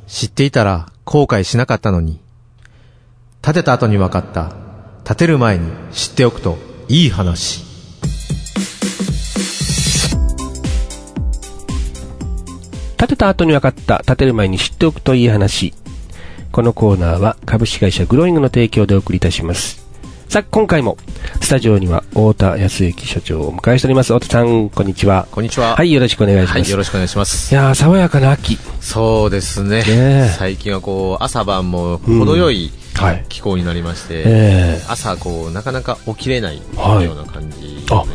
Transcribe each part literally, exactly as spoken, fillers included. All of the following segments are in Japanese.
知っていたら後悔しなかったのに。建てた後に分かった。建てる前に知っておくといい話。 建てた後に分かった。建てる前に知っておくといい話。このコーナーは株式会社グローイングの提供でお送りいたします。さあ、今回もスタジオには太田康之所長をお迎えしております。太田さん、こんにちは。 こんにちは。 はい、よろしくお願いします。 はい、よろしくお願いします。 いやー、爽やかな秋。 そうですね。ね、最近はこう朝晩も程よい、うん、はい、気候になりまして、えー、朝こうなかなか起きれないような感じですね、はい、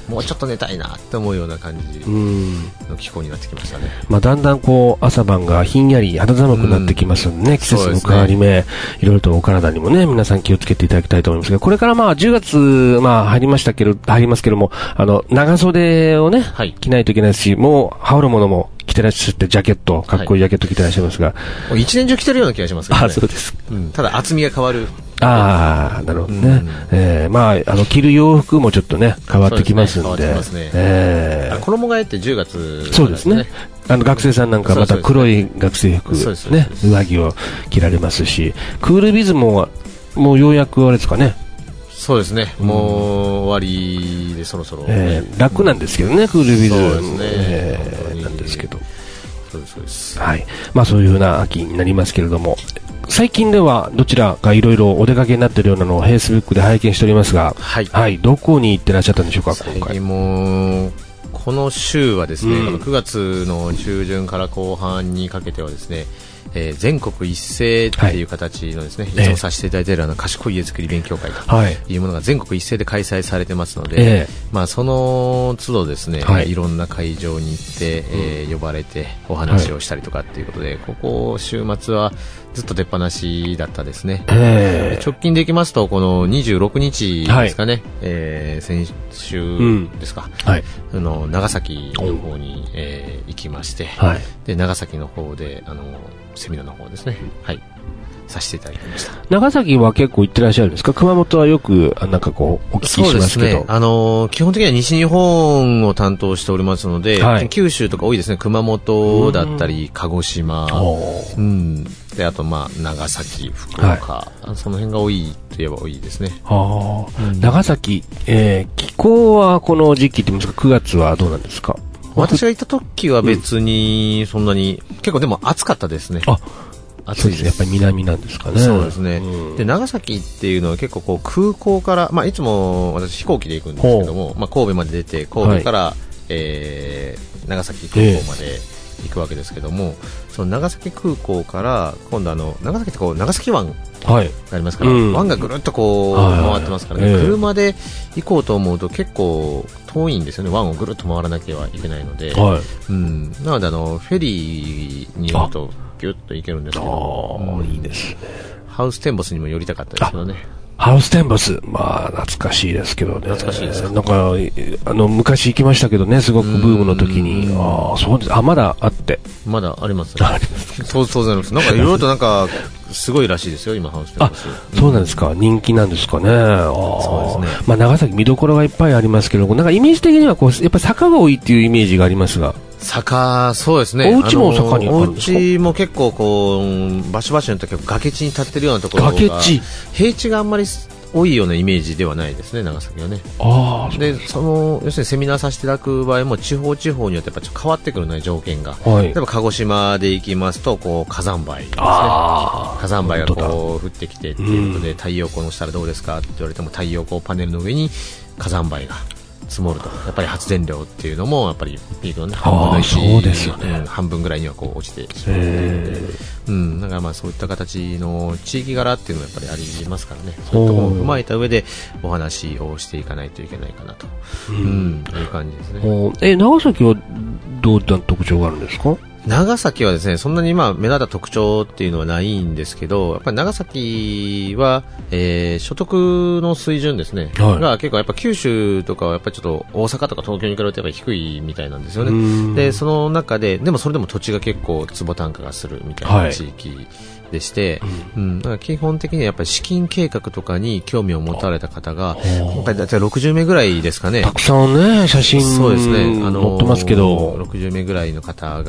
もうちょっと寝たいなって思うような感じの気候になってきましたね。 まあ、だんだんこう朝晩がひんやり肌寒くなってきますのでね、うん、季節の変わり目、ね、いろいろとお体にもね皆さん気をつけていただきたいと思いますが、これからまあじゅうがつ、まあ、入りましたけど入りますけども、あの長袖をね、はい、着ないといけないし、もう羽織るものも着てらっしゃって、ジャケット、かっこいいジャケット着てらっしゃいますが、 はい、一年中着てるような気がしますけどね。 あ、そうです、うん、 ただ厚みが変わる。 ああ、なるほどね。うん、えー、まあ、あの、着る洋服もちょっとね、変わってきますんで。 そうですね。えー、衣替えってじゅうがつ、ね。 そうですね。あの、学生さんなんかまた黒い学生服、ね、上着を着られますし、クールビズも、もうようやくあれですかね。 そうですね。もう終わりでそろそろ、ね、 えー。楽なんですけどね、クールビズ。 そうですね。 えー、なんですけど。 そうです、そうです。 はい。まあ、そういうふうな秋になりますけれども。最近ではどちらかいろいろお出かけになっているようなのをフェイスブックで拝見しておりますが、はい、はい、どこに行ってらっしゃったんでしょうか。 最近もこの週はですね、うん、くがつの中旬から後半にかけてはですね、えー、全国一斉っていう形のですね、はい、いつもさせていただいているあの賢い家づくり勉強会というものが全国一斉で開催されてますので、えーまあ、その都度ですね、はい、いろんな会場に行って、えー、呼ばれてお話をしたりとかっていうことで、はい、ここ週末はずっと出っ放しだったですね、えー、直近でいきますとこのにじゅうろくにちですかね、はい、えー、先週ですか、うん、はい、あの長崎の方に、えー、行きまして、はい、で長崎の方であのセミナーの方ですね、はい、させていただきました。 長崎は結構行ってらっしゃるんですか。熊本はよくなんかこうお聞きしますけど。そうですね、 あのー、基本的には西日本を担当しておりますので、はい、九州とか多いですね。熊本だったり鹿児島、うん、であとまあ長崎、福岡、はい、その辺が多いといえば多いですね。 はあ、うん、長崎、えー、気候はこの時期って言いますか、くがつはどうなんですか。 私が行った時は別にそんなに、うん、結構でも暑かったですね。 あ、暑いです。やっぱり南なんですかね。 そうですね。うん、で長崎っていうのは結構こう空港から、まあ、いつも私飛行機で行くんですけども、まあ、神戸まで出て神戸から、はい、えー、長崎空港まで行くわけですけども、えー、その長崎空港から今度あの長崎ってこう長崎湾がありますから、はい、うん、湾がぐるっとこう回ってますからね、はいはい、車で行こうと思うと結構遠いんですよね。湾をぐるっと回らなければいけないので、はい、うん、なのであのフェリーに乗るとギュッと行けるんですけど、 あ、うん、いいですね。 ハウステンボスにも寄りたかったですけどね。 ハウステンボス、まあ懐かしいですけどね。 懐かしいですか。 なんかあの昔行きましたけどね、すごくブームの時に。ああ、そうです。あ、まだあって。 まだありますね。そうそうです。なんかいろいろとなんかすごいらしいですよ今ハウステンボス。 あ、そうなんですか。人気なんですかね。あ、 そうですね。 まあ長崎見どころがいっぱいありますけど、なんかイメージ的にはこうやっぱ坂が多いっていうイメージがありますが。 坂、そうですね。 お家も坂にあるんですか。 お家も結構こう場所場所によって結構崖地に立ってるようなところが、 崖地、 平地があんまり多いようなイメージではないですね長崎はね。 ああ、 でその要するにセミナーさせていただく場合も地方地方によってやっぱちょっと変わってくるね条件が、はい、例えば鹿児島で行きますとこう火山灰ですね。火山灰がこう降ってきてっていうことで、うん、太陽光の下らどうですかって言われても太陽光パネルの上に火山灰が積もるとやっぱり発電量っていうのもやっぱりピークの、ね、半分のいち、 そうですよね、 うん、半分ぐらいにはこう落ちてしまうので、うん、だからまあそういった形の地域柄っていうのはやっぱりありますからね。そういうところも踏まえた上でお話をしていかないといけないかなと、うんうん、いう感じですね。 え、長崎はどういった特徴があるんですか。 長崎はですねそんなにまあ目立った特徴っていうのはないんですけど、やっぱり長崎は、えー、所得の水準ですね、はい、が結構やっぱ九州とかはやっぱりちょっと大阪とか東京に比べてやっぱり低いみたいなんですよね。でその中ででもそれでも土地が結構坪単価がするみたいな地域でして、はい、うん、だから基本的にはやっぱり資金計画とかに興味を持たれた方が今回だいたいろくじゅうめいぐらいですかね。 たくさんね写真そうですね、あのー、載ってますけどろくじゅうめいぐらいの方が来ら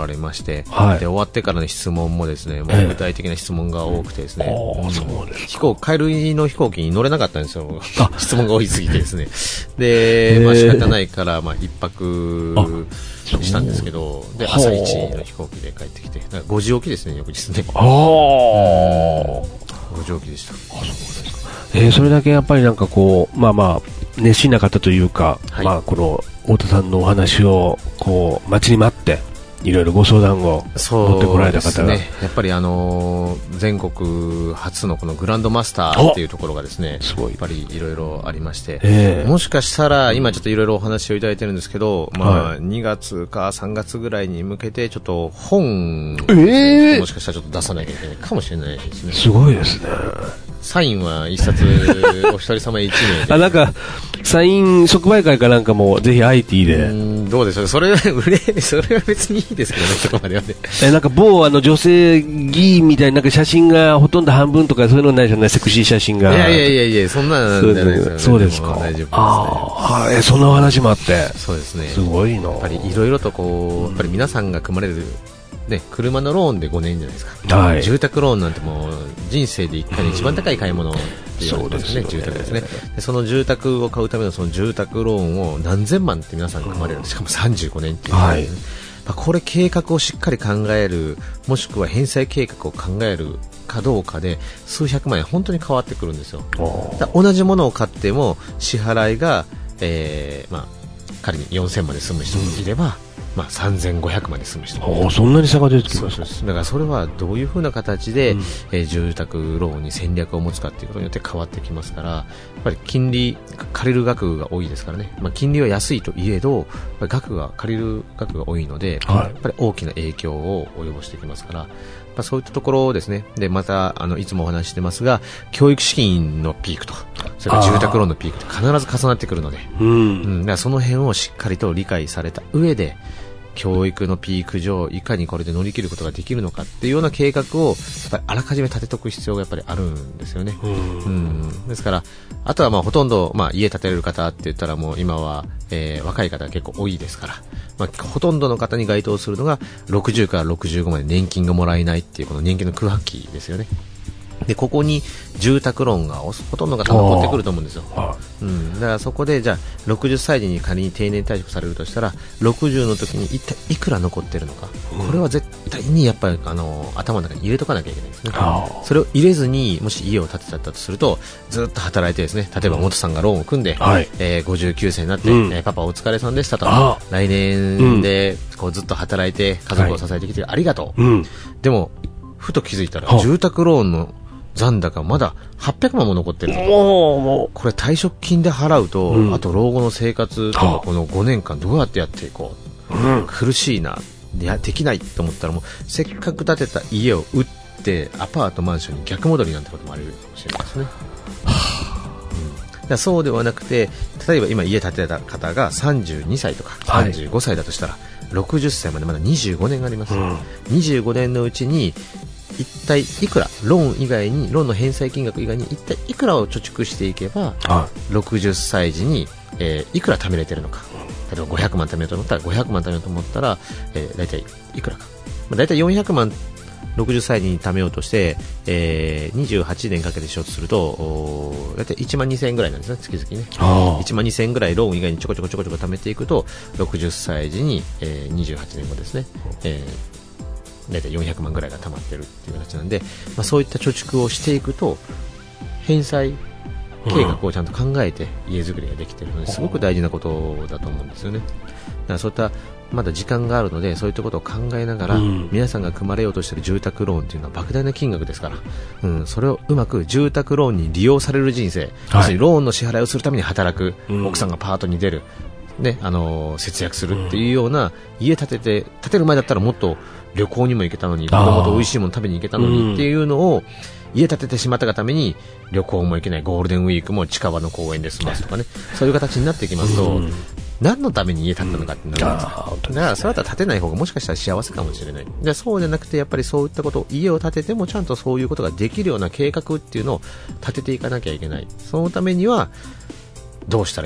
られまして、 はい、 で終わってからの質問もですね、もう具体的な質問が多くてですね、 えーうん、そうです飛行帰りの飛行機に乗れなかったんですよ。質問が多いすぎてですね。で、まあ仕方ないからまあ一泊したんですけど、で朝一の飛行機で帰ってきて、だからごじ起きですね、翌日ね。ああ、ごじ起きでした。あ、そうですか。 えー、それだけやっぱりなんかこう、まあまあ熱心な方というか、はい、まあこの太田さんのお話をこう待ちに待っていろいろご相談を持ってこられた方が、 そうですね、やっぱりあのー、全国初のこのグランドマスターっていうところがですね、やっぱりいろいろありまして、えー、もしかしたら今ちょっといろいろお話をいただいてるんですけど、まあはい、にがつかさんがつぐらいに向けてちょっと本を、えー、もしかしたらちょっと出さなきゃいけないかもしれないですね。 すごいですね。 サインは一冊お一人様一名であ、なんかサイン即売会かなんかもぜひ アイティー で、うーん、どうでしょう、それは売れそれは別にいいですけどね、そこまではね。 え、なんか某あの女性議員みたいな、なんか写真がほとんど半分とかそういうのないじゃない、セクシー写真が。 いやいやいやいや、そんなのじゃないですよね。 そうですか。 大丈夫ですね。 ああ、え、そんな話もあって。 そうですね。 すごいな。 やっぱりいろいろとこう、やっぱり皆さんが組まれるね、車のローンでごねんじゃないですか、はい、住宅ローンなんてもう人生で一回で一番高い買い物って言われてますね、住宅ですね。でその住宅を買うためのその住宅ローンを何千万って皆さん組まれる、しかもさんじゅうごねんっていう、ね、はい、これ計画をしっかり考える、もしくは返済計画を考えるかどうかで数百万円本当に変わってくるんですよ。だ同じものを買っても支払いが、えーまあ、仮によんせんまで済む人もいれば、うん、まあ、さんぜんごひゃくまで済む人もいる。 そんなに差が出てきます。 そうです。だからそれはどういうふうな形で、うん、えー、住宅ローンに戦略を持つかということによって変わってきますから、やっぱり金利借りる額が多いですからね、まあ、金利は安いといえど額が借りる額が多いので、はい、やっぱり大きな影響を及ぼしてきますから、まあ、そういったところですね。でまたあのいつもお話してますが、教育資金のピークとそれから住宅ローンのピークって必ず重なってくるので、うんうん、だからその辺をしっかりと理解された上で教育のピーク上いかにこれで乗り切ることができるのかっていうような計画をやっぱりあらかじめ立てとく必要がやっぱりあるんですよね。うん、うん、ですからあとはまあほとんど、まあ、家建てれる方って言ったらもう今は、えー、若い方が結構多いですから、まあ、ほとんどの方に該当するのがろくじゅうからろくじゅうごまで年金がもらえないっていうこの年金の空白期ですよね。でここに住宅ローンがほとんどが残ってくると思うんですよ、うん、だからそこでじゃあろくじゅっさい時に仮に定年退職されるとしたらろくじゅうの時に一体いくら残ってるのか、うん、これは絶対にやっぱりあの頭の中に入れとかなきゃいけないですね。それを入れずにもし家を建てちゃったとするとずっと働いてですね、例えば元さんがローンを組んで、はい、えー、ごじゅうきゅうさいになって、うん、えー、パパお疲れさんでしたと、来年でこうずっと働いて家族を支えてきてありがとう、はい、うん、でもふと気づいたら住宅ローンの残高まだはっぴゃくまんも残ってる。これ退職金で払うと、うん、あと老後の生活とかこのごねんかんどうやってやっていこう、うん、苦しいな、いやできないと思ったらもうせっかく建てた家を売ってアパートマンションに逆戻りなんてこともあり得るかもしれないですね。うん、そうではなくて、例えば今家建てた方がさんじゅうにさいとかさんじゅうごさいだとしたら、はい、ろくじゅっさいまでまだにじゅうごねんあります、うん、にじゅうごねんのうちに一体いくらローン以外にローンの返済金額以外に一体いくらを貯蓄していけば、はい、ろくじゅっさい時に、えー、いくら貯めれてるのか、例えばごひゃくまん貯めようと思ったらごひゃくまん貯めようと思ったら、えー、大体いくらか、まあ、大体よんひゃくまんろくじゅっさいに貯めようとして、えー、にじゅうはちねんかけてしようとすると大体いちまんにせんえんぐらいなんですね、月々ね。いちまんにせんえんぐらいローン以外にちょこちょこちょこちょこ貯めていくとろくじゅっさい時に、えー、にじゅうはちねんごですね、えー大体よんひゃくまんぐらいが溜まってるっていう形なんで、まあ、そういった貯蓄をしていくと返済計画をちゃんと考えて家づくりができているのですごく大事なことだと思うんですよね。だからそういったまだ時間があるのでそういったことを考えながら、うん、皆さんが組まれようとしている住宅ローンというのは莫大な金額ですから、うん、それをうまく住宅ローンに利用される人生、はい、要するにローンの支払いをするために働く、うん、奥さんがパートに出る、ね、あのー、節約するっていうような、うん、家建てて建てる前だったらもっと旅行にも行けたのに子供と美味しいもの食べに行けたのにっていうのを、うん、家建ててしまったがために旅行も行けない、ゴールデンウィークも近場の公園で済ますとかね、そういう形になってきますと、うん、何のために家建ったのかってなるんですか、うん、だからそれだったら建てない方がもしかしたら幸せかもしれない。でそうじゃなくてやっぱりそういったことを家を建ててもちゃんとそういうことができるような計画っていうのを立てていかなきゃいけない。そのためにはどうしたらいいのか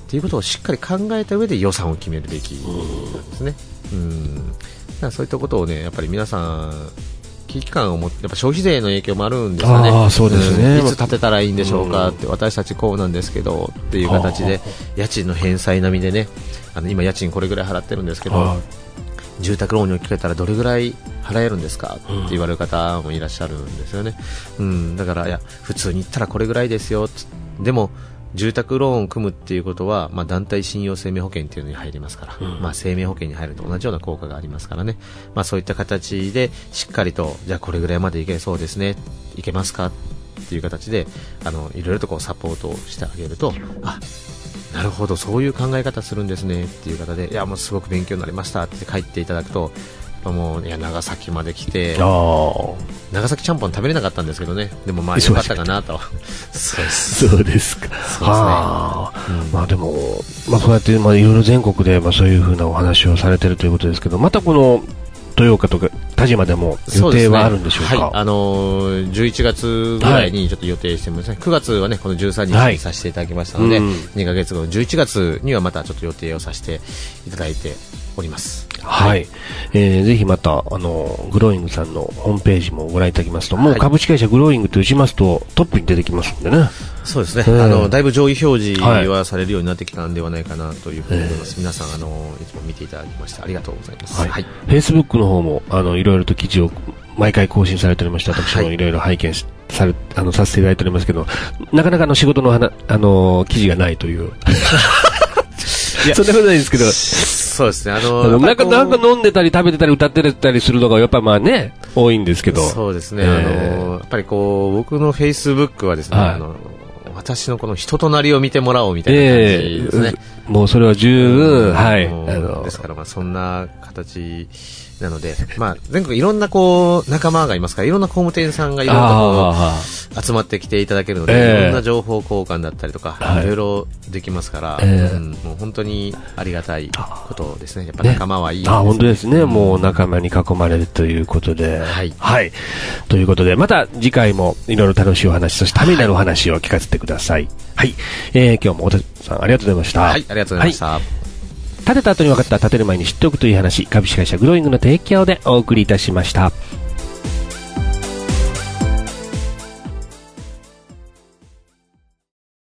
っていうことをしっかり考えた上で予算を決めるべきなんですね。うん、だからそういったことをね、やっぱり皆さん危機感を持って、やっぱ消費税の影響もあるんですよね。 あ、そうですね、 うん、いつ建てたらいいんでしょうかって、私たちこうなんですけどっていう形で、家賃の返済並みでね、あの今家賃これぐらい払ってるんですけど、住宅ローンに置き換えたらどれぐらい払えるんですかって言われる方もいらっしゃるんですよね。うん、だからいや普通に言ったらこれぐらいですよ、でも住宅ローンを組むっていうことは、まあ、団体信用生命保険っていうのに入りますから、うん、まあ、生命保険に入ると同じような効果がありますからね、まあ、そういった形でしっかりとじゃあこれぐらいまでいけそうですね、いけますかっていう形であのいろいろとこうサポートをしてあげると、あ、なるほどそういう考え方するんですねっていう方で、いやもうすごく勉強になりましたって帰っていただくと、もういや長崎まで来て長崎ちゃんぽん食べれなかったんですけどね、でもまあよかったかなと。 そうです。そうですか。はあ、うん、まあでも、まあそうやってまあいろいろ全国でまあそういうふうなお話をされているということですけど、またこの豊岡とか田島でも予定はあるんでしょうか。 そうですね、はい、あのー、じゅういちがつぐらいにちょっと予定してますね、はい、くがつはねこのじゅうさんにちにさせていただきましたので、はい、にかげつごのじゅういちがつにはまたちょっと予定をさせていただいております。 はい、はい、えー、ぜひまたあのグローイングさんのホームページもご覧いただきますと、もう株式会社グローイングと打ちますとトップに出てきますんでね。 そうですね、えー、あのだいぶ上位表示はされるようになってきたんではないかなというふうに思います、えー、皆さんあのいつも見ていただきましてありがとうございます。 はいはい、Facebook の方もあのいろいろと記事を毎回更新されておりまして、私もいろいろ拝見し、はい、されあのさせていただいておりますけど、なかなかの仕事の話あの記事がないといういやそんなことないですけど、 そうですね、あのー、 なんかなんか飲んでたり食べてたり歌ってたりするのがやっぱまあね多いんですけど、 そうですね、えー、あのー、やっぱりこう僕のフェイスブックはですね、はい、あの私のこの人となりを見てもらおうみたいな感じですね、 えー、もうそれは十分、はい、あのですからまあそんな形なので、まあ、全国いろんなこう仲間がいますから、いろんな工務店さんがいろいろと集まってきていただけるので、えー、いろんな情報交換だったりとか、はい、いろいろできますから、えーうん、もう本当にありがたいことですね。やっぱ仲間はいいですね。 ね、あ、本当ですね、うん。もう仲間に囲まれるということで、はい、はい、ということで、また次回もいろいろ楽しいお話、そしてためになるお話を聞かせてください。はい、えー、今日も太田さんありがとうございました。 はい、ありがとうございました。はい、 建てた後に分かった建てる前に知っておくという話、株式会社グローイングの提供でお送りいたしました。